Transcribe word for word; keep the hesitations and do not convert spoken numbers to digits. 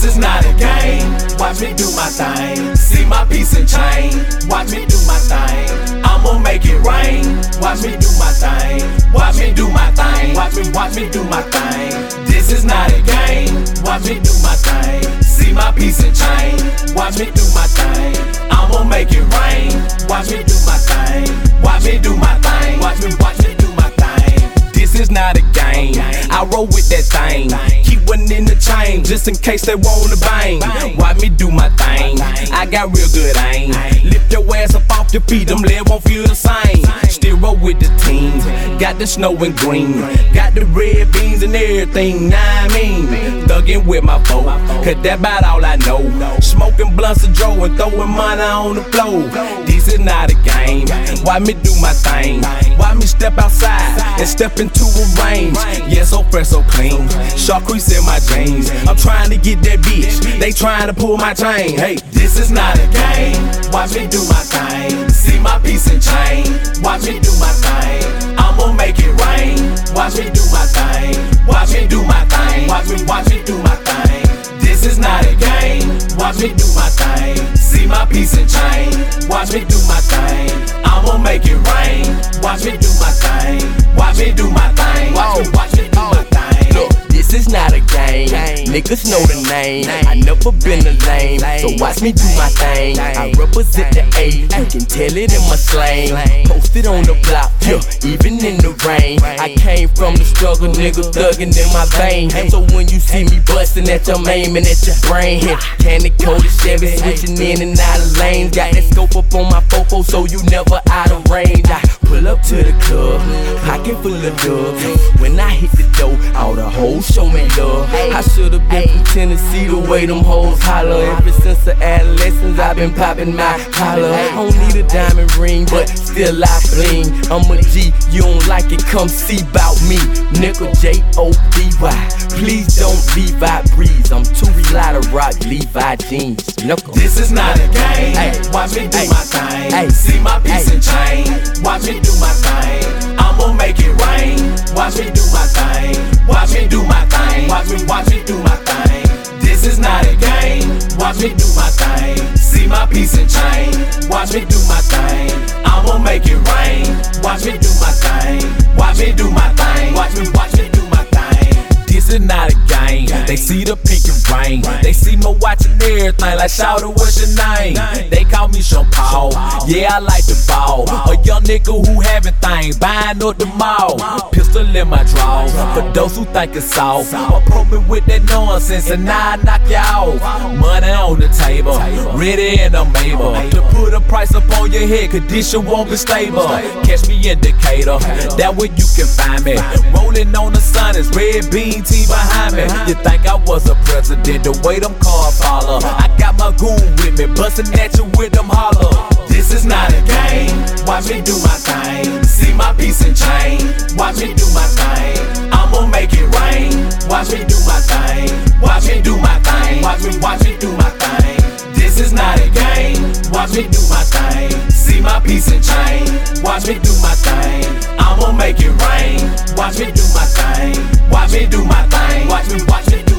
This is not a game. Watch me do my thing. See my piece and chain. Watch me do my thing. I'ma make it rain. Watch me do my thing. Watch me do my thing. Watch me, watch me do my thing. This is not a game. Watch me do my thing. See my piece and chain. Watch me do my thing. I'ma make it rain. Watch me do my thing. Watch me do my thing. Watch me, watch me do my thing. This is not a game. I roll with that thing. Keep one in the chain just in case they wanna bang. Watch me do my thing. I got real good aim. Lift your ass up off your feet, them legs won't feel the same. Still roll with the team. Got the snow and green. Got the red beans and everything. Nah, I mean, thuggin' with my foe. Cause that about all I know. Smoking blunts of Joe and throwing money on the floor. This is not a game. Why me do my thing? Why me step outside and step into a range? Yeah, so fresh, so clean. Shark crease in my jeans. I'm trying to get that bitch. They trying to pull my chain. Hey, this is not a game. Watch me do my thing. See my piece and chain. Watch me do my thing. I'ma make it rain. Watch me do my thing. Watch me do my thing. Watch me, watch me do my thing. This is not a game. Watch me do my thing. See my piece and chain. Watch me do my thing. I'ma make it rain. Watch me do my thing. Watch me do my thing. Watch me, watch me do my thing. Look, this is not a game. Niggas know the name. I never been a lame, so watch me do my thing. I represent the A. You can tell it in my slang. Posted on the block, yeah, even in the rain. I came from the struggle, nigga, thuggin' in my vein. So when you see me bustin' at your aiming at your brain, candy coated Chevy switching in and out of lanes. Got that scope up on my fofo, so you never out of range. I pull up to the club, pocket full of dubs. When I hit the door, all the hoes show me love. I should've been from Tennessee the way them hoes holler. Ever since the adolescence, I've been popping my collar. I don't need a diamond ring, but still I bling. I'm a G, you don't like it, come see about me. Nigga J O B Y, please don't Levi breeze. I'm too fly to rock Levi jeans. Knuckle. This is not a game. Ay, watch me do ay, my thing. Ay, see my piece ay, and chain. Watch me do my thing. I'ma make it rain. Watch me do my thing. Watch me do my thing. Watch me, watch me do my thing. This is not a game. Watch me do my thing. See my piece and chain. Watch me do my thing. I'ma make it rain. Watch me do my thing. Watch me do my thing. Watch me, watch me do my thing. This is not a game. They see the pink and rain. They see me watching everything like shout out, what's your name? They call me Sean Paul. Yeah, I like the ball. A young nigga who having things, buying up the mall. Pistol in my draw. For those who think it's soft, approach me with that nonsense and now I knock you off. Money on the table, ready and I'm able to put a price up on your head, cause this shit won't be stable. Catch me in Decatur, that way you can find me. Rolling on the sun, it's red bean tea behind me. You think I was a president, the way them cars follow. I got my goon with me, bustin' at you with them holler. This is not a game. Watch me do my thing. See my piece and chain. Watch me do my thing. I'ma make it rain. Watch me do my thing. Watch me do my thing. Watch me, watch me do my thing. This is not a game. Watch me do my thing. See my piece and chain. Watch me do my thing. I'ma make it rain. Watch me do my thing. Watch me do my thing. Watch me, watch me do